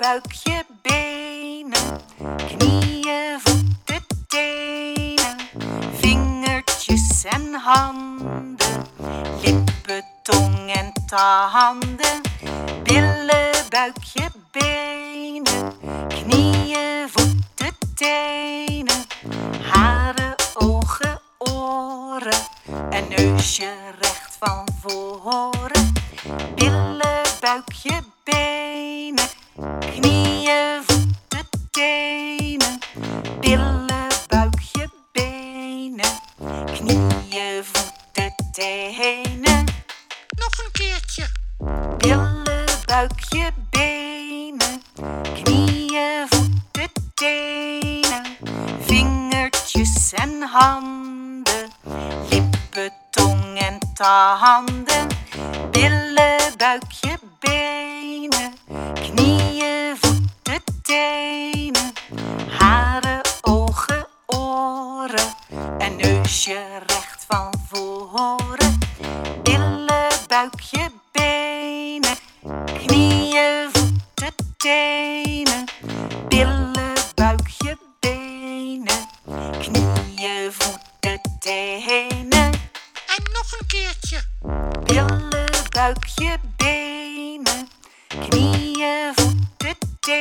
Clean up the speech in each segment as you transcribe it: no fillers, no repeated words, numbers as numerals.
buikje, benen, knieën, voeten, tenen, vingertjes en handen, lippen, tong en tanden, billen, buikje, benen, knieën, voeten, tenen, haren, ogen, oren, een neusje recht van voren, billen, buikje, benen, knieën, voeten, tenen, billen, buikje, benen, knieën, voeten, tenen. Nog een keertje. Billen, buikje, benen, knieën, voeten, tenen, vingertjes en handen, lippen, tong en tanden, billen, buikje, benen, knieën, voeten, tenen, haren, ogen, oren, een neusje recht van voren, billen, buikje, benen, knieën, voeten, tenen, billen, buikje, benen, knieën, voeten, tenen. En nog een keertje. Billen, buikje, benen, knieën, voeten,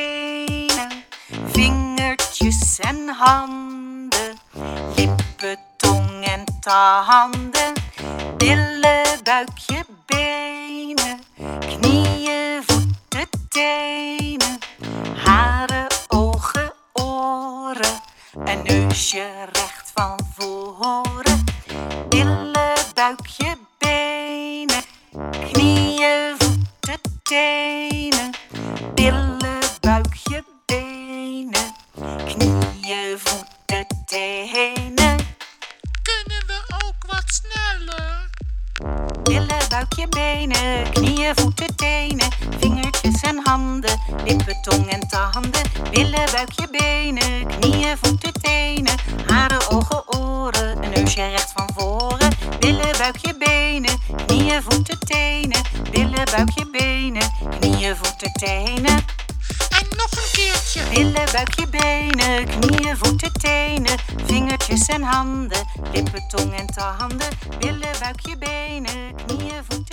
tenen, vingertjes en handen, lippen, tong en tanden, billen, buikje, benen, knieën, voeten, tenen, haren, ogen, oren, een neusje recht van voren, billen, buikje, benen, knieën, voeten, tenen, billen, buikje, benen, knieën, voeten, tenen. Kunnen we ook wat sneller? Billen, buikje, benen, knieën, voeten, tenen, vingertjes en handen, lippen, tong en tanden, billen, buikje, benen, knieën, voeten, tenen, haren, ogen, oren, een neusje recht van voren, billen, buikje, benen, knieën, voeten, tenen, billen, buikje, benen, knieën, voeten, tenen. En nog een keertje. Billen, buikje, benen, knieën, voeten, tenen, vingertjes en handen, lippen, tong en tanden, billen, buikje, benen, knieën, voeten,